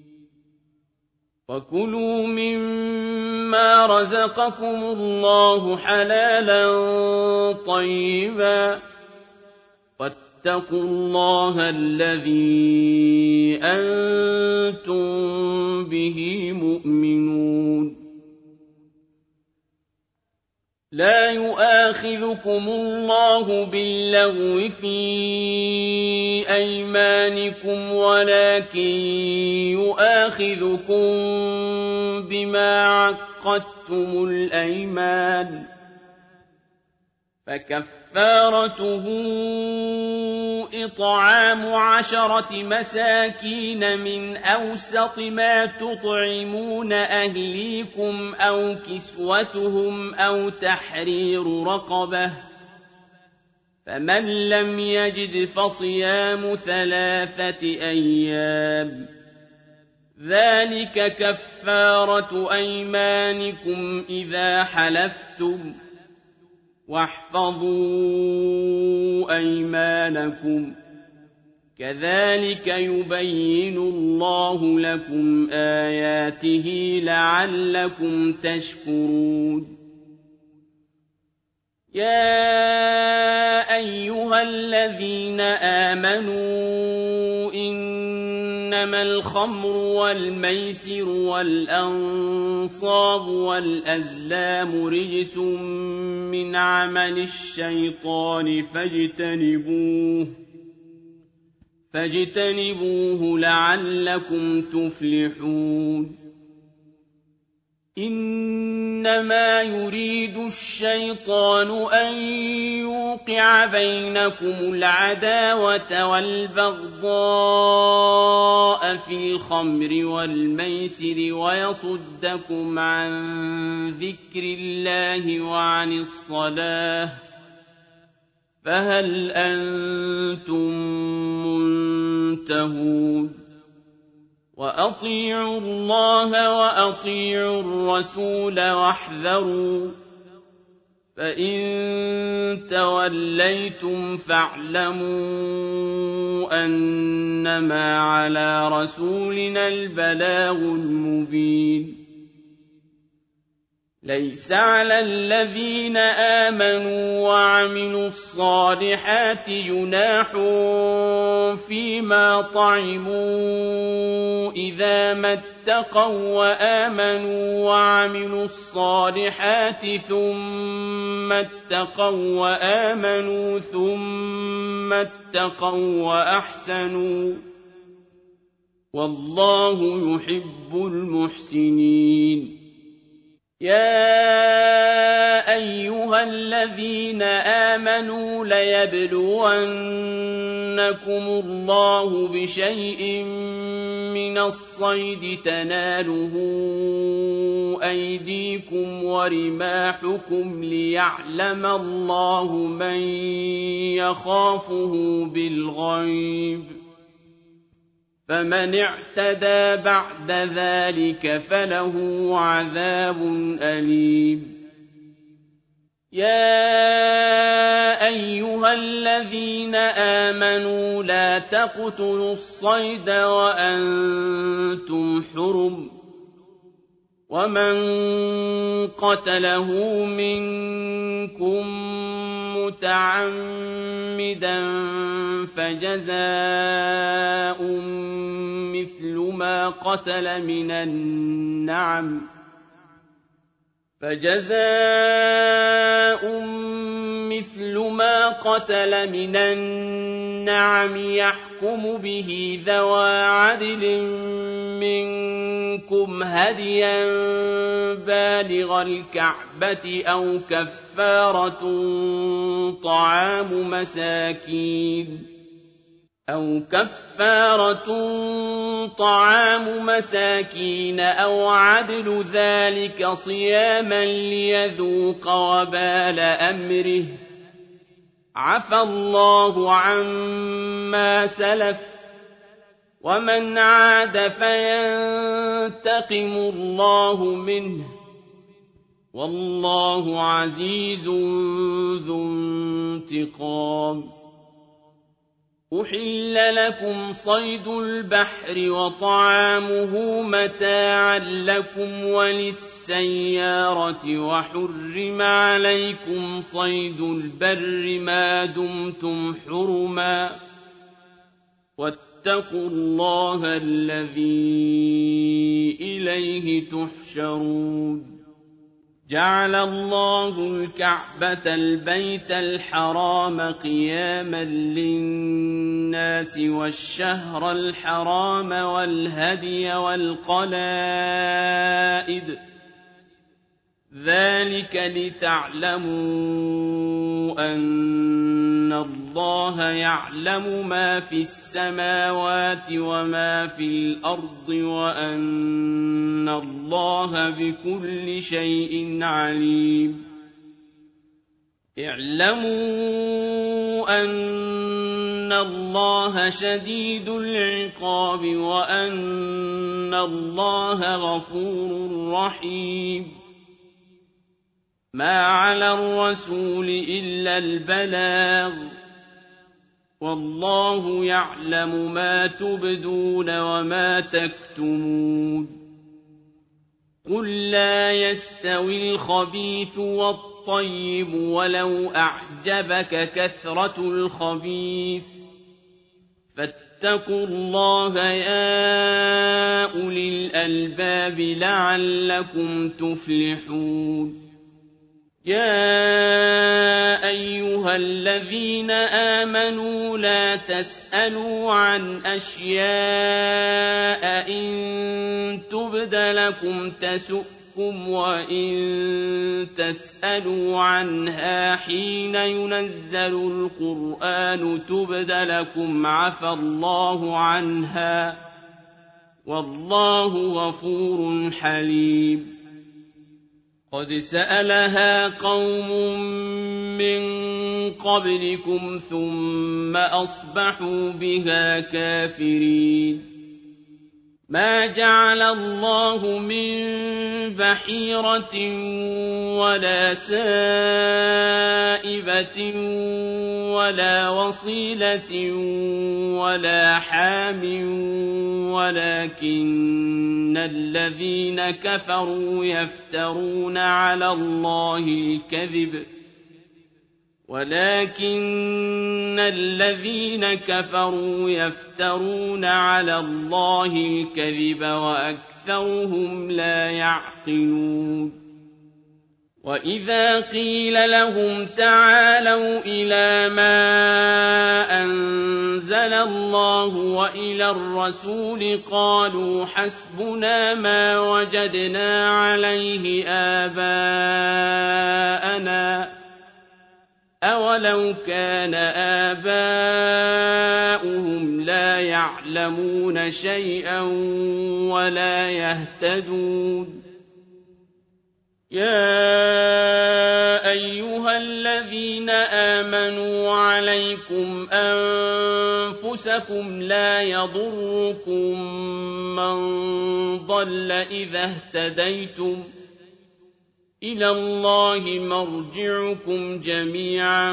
وكلوا مما رزقكم الله حلالا طيبا واتقوا الله الذي أنتم به مؤمنون لا يؤاخذكم الله باللغو في أيمانكم ولكن يؤاخذكم بما عقدتم الأيمان فكفارته إطعام عشرة مساكين من أوسط ما تطعمون أهليكم أو كسوتهم أو تحرير رقبة فمن لم يجد فصيام ثلاثة أيام ذلك كفارة أيمانكم إذا حلفتم واحفظوا أيمانكم كذلك يبين الله لكم آياته لعلكم تشكرون يا أيها الذين آمنوا إنما الخمر والميسر والأنصاب والأزلام رجس من عمل الشيطان فاجتنبوه فاجتنبوه لعلكم تفلحون إنما يريد الشيطان أن يوقع بينكم العداوة والبغضاء في الخمر والميسر ويصدكم عن ذكر الله وعن الصلاة فهل أنتم منتهون وأطيعوا الله وأطيعوا الرسول واحذروا فإن توليتم فاعلموا أنما على رسولنا البلاغ المبين ليس على الذين آمنوا وعملوا الصالحات جناح فيما طعموا إذا ما اتقوا وآمنوا وعملوا الصالحات ثم اتقوا وآمنوا ثم اتقوا وأحسنوا والله يحب المحسنين يا أيها الذين آمنوا ليبلونكم الله بشيء من الصيد تناله أيديكم ورماحكم ليعلم الله من يخافه بالغيب فمن اعتدى بعد ذلك فله عذاب أليم يا أيها الذين آمنوا لا تقتلوا الصيد وأنتم حرم ومن قتله منكم متعمدا فجزاء مثل ما قتل من النعم فجزاء مثل ما قتل من النعم يحكم به ذوى عدل منكم هديا بالغ الكعبة أو كفارة طعام مساكين أو كفارة طعام مساكين أو عدل ذلك صياما ليذوق وبال أمره عفى الله عما سلف ومن عاد فينتقم الله منه والله عزيز ذو انتقام. أحل لكم صيد البحر وطعامه متاعا لكم وللسيارة وحرم عليكم صيد البر ما دمتم حرما واتقوا الله الذي إليه تحشرون. جعل الله الكعبة البيت الحرام قياما للناس والشهر الحرام والهدي والقلائد ذلك لتعلموا أن الله يعلم ما في السماوات وما في الأرض وأن الله بكل شيء عليم. اعلموا أن الله شديد العقاب وأن الله غفور رحيم. ما على الرسول إلا البلاغ والله يعلم ما تبدون وما تكتمون. قل لا يستوي الخبيث والطيب ولو أعجبك كثرة الخبيث فاتقوا الله يا أولي الألباب لعلكم تفلحون. يا أيها الذين آمنوا لا تسألوا عن أشياء إن تبد لكم تسؤكم وإن تسألوا عنها حين ينزل القرآن تبد لكم عفى الله عنها والله غفور حليم. قد سألها قوم من قبلكم ثم أصبحوا بها كافرين. ما جعل الله من بحيرة ولا سائبة ولا وصيلة ولا حام ولكن الذين كفروا يفترون على الله الكذب ولكن الذين كفروا يفترون على الله الكذب وأكثرهم لا يعقلون. وإذا قيل لهم تعالوا إلى ما أنزل الله وإلى الرسول قالوا حسبنا ما وجدنا عليه آباءنا أولو كان آباؤهم لا يعلمون شيئا ولا يهتدون. يا أيها الذين آمنوا عليكم أنفسكم لا يضركم من ضل إذا اهتديتم إلى الله مرجعكم جميعا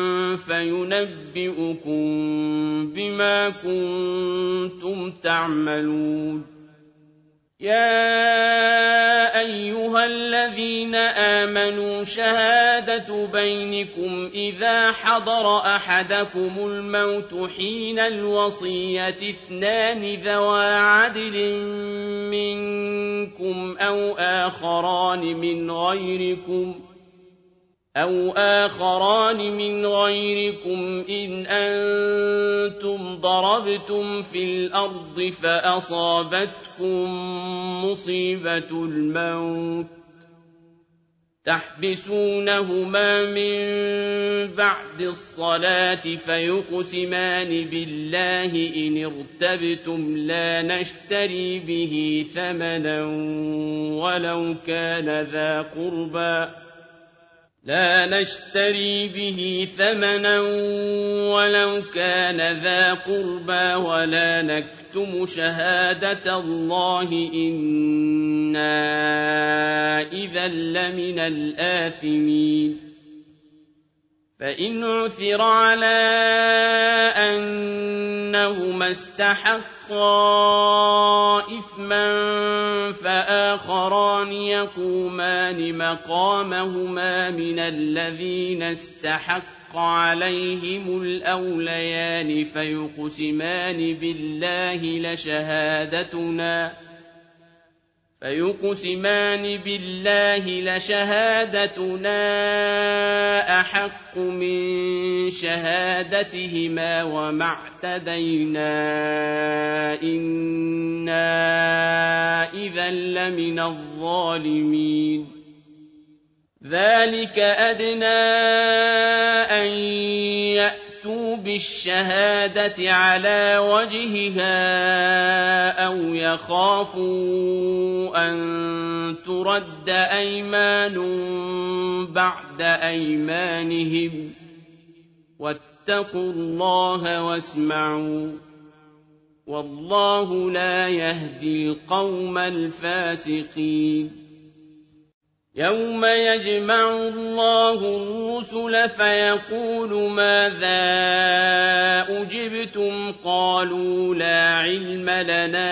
فينبئكم بما كنتم تعملون. يا أيها الذين آمنوا شهادة بينكم إذا حضر أحدكم الموت حين الوصية اثنان ذوى عدل منكم أو آخران من غيركم أو آخران من غيركم إن أنتم ضربتم في الأرض فأصابتكم مصيبة الموت تحبسونهما من بعد الصلاة فيقسمان بالله إن ارتبتم لا نشتري به ثمنا ولو كان ذا قربى لا نشتري به ثمنا ولو كان ذا قربى ولا نكتم شهادة الله إنا إذا لمن الآثمين فإن عثر على أنهما استحقا إثما فآخران يقومان مقامهما من الذين استحق عليهم الأوليان فيقسمان بالله لشهادتنا فيقسمان بالله لشهادتنا أحق من شهادتهما وما اعتدينا إنا إذا لمن الظالمين ذلك أدنى أن يأتوا بالشهادة على وجهها أو يخافوا أن ترد أيمان بعد أيمانهم واتقوا الله واسمعوا والله لا يهدي القوم الفاسقين يوم يجمع الله الرسل فيقول ماذا أجبتم قالوا لا علم لنا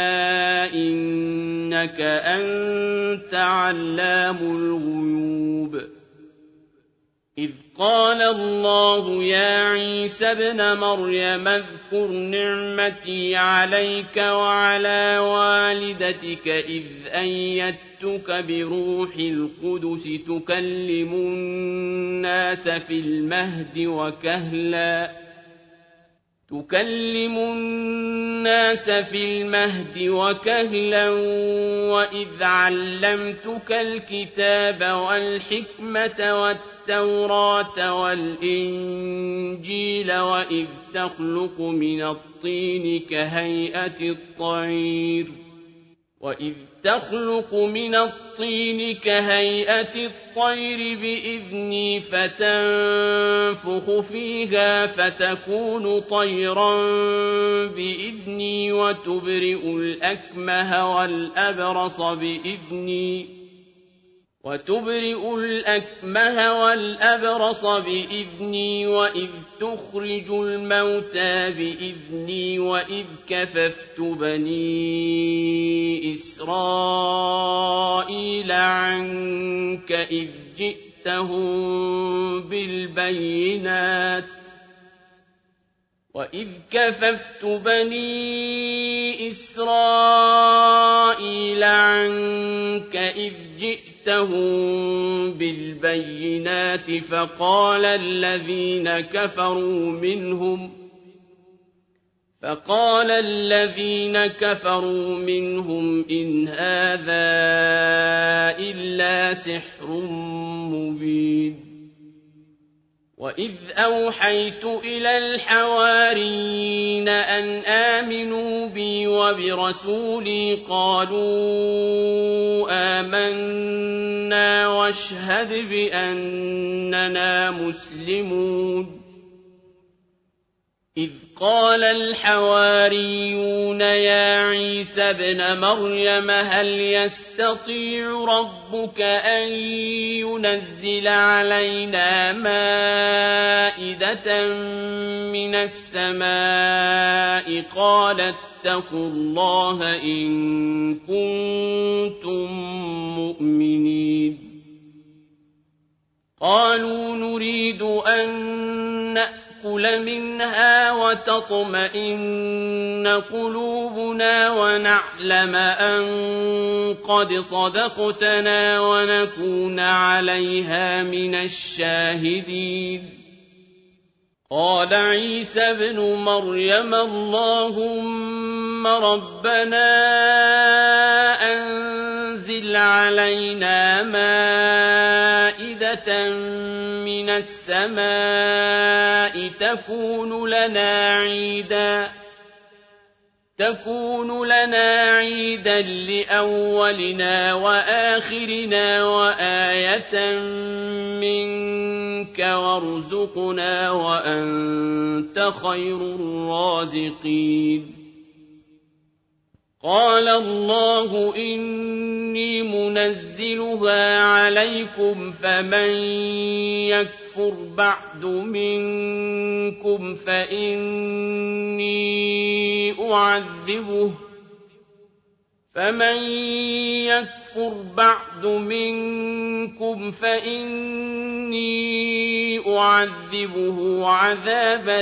إنك أنت علام الغيوب إذ قال الله يا عيسى ابن مريم اذكر نعمتي عليك وعلى والدتك إذ أيدتك بروح القدس تكلم الناس في المهد وكهلا تكلم الناس في المهد وكهلا وإذ علمتك الكتاب والحكمة والتوراة والإنجيل وإذ تخلق من الطين كهيئة الطير وإذ تخلق من الطين كهيئة الطير بإذني فتنفخ فيها فتكون طيرا بإذني وتبرئ الأكمه والأبرص بإذني وتبرئ الأكمه والأبرص بإذني وإذ تخرج الموتى بإذني وإذ كففت بني إسرائيل عنك إذ جئتهم بالبينات وإذ كففت بني إسرائيل عنك إذ جئتهم بالبينات فقال الذين كفروا منهم فقال الذين كفروا منهم إن هذا إلا سحر مبين وإذ أوحيت إلى الحواريين أن آمنوا بي وبرسولي قالوا آمنا واشهد بأننا مسلمون إذ قال الحواريون يا عيسى ابن مريم هل يستطيع ربك أن ينزل علينا مائدة من السماء قال اتقوا الله إن كنتم وتطمئن قلوبنا ونعلم أن قد صدقتنا ونكون عليها من الشاهدين. قال عيسى ابن مريم اللهم ربنا أنزل علينا مائدة من السماء تكون لنا عيدا تكون لنا عيدا لأولنا وآخرنا وآية منك وارزقنا وأنت خير الرازقين. قال الله إني منزلها عليكم فمن يكفر بعد منكم فإني أعذبه فمن يكفر بعد منكم فإني أعذبه عذابا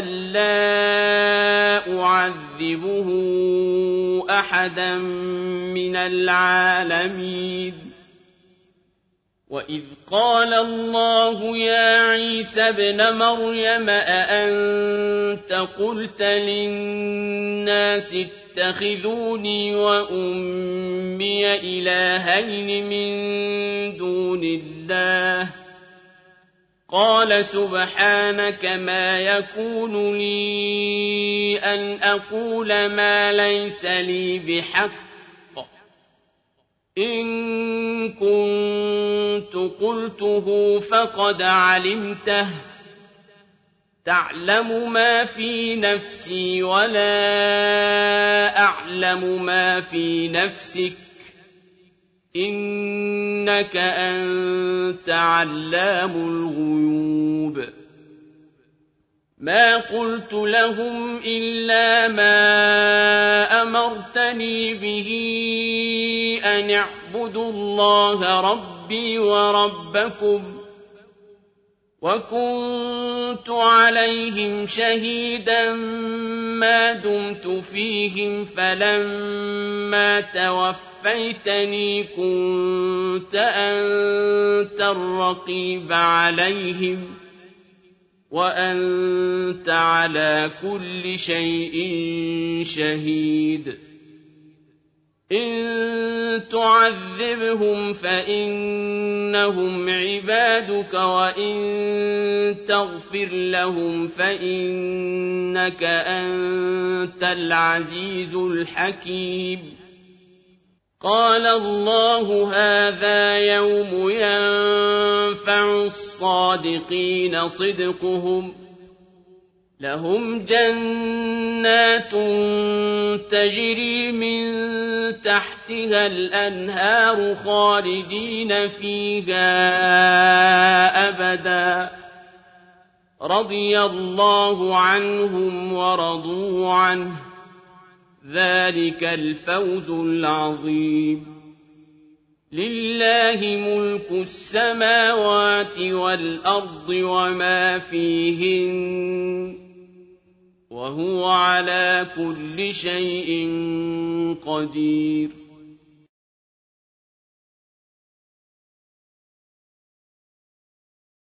لا أعذبه أحدا من العالمين. وإذ قال الله يا عيسى ابن مريم أأنت قلت للناس اتخذوني وأمي إلهين من دون الله قال سبحانك ما يكون لي أن أقول ما ليس لي بحق إن كنت قلته فقد علمته تعلم ما في نفسي ولا أعلم ما في نفسك إنك أنت علام الغيوب. ما قلت لهم إلا ما أمرتني به أن اعبدوا الله ربي وربكم وكنت عليهم شهيدا ما دمت فيهم فلما توفيتني كنت أنت الرقيب عليهم وأنت على كل شيء شهيد. إن تعذبهم فإنهم عبادك وإن تغفر لهم فإنك أنت العزيز الحكيم. قال الله هذا يوم ينفع الصادقين صدقهم لهم جنات تجري من تحتها الأنهار خالدين فيها أبدا رضي الله عنهم ورضوا عنه ذلك الفوز العظيم. لله ملك السماوات والأرض وما فيهن وهو على كل شيء قدير.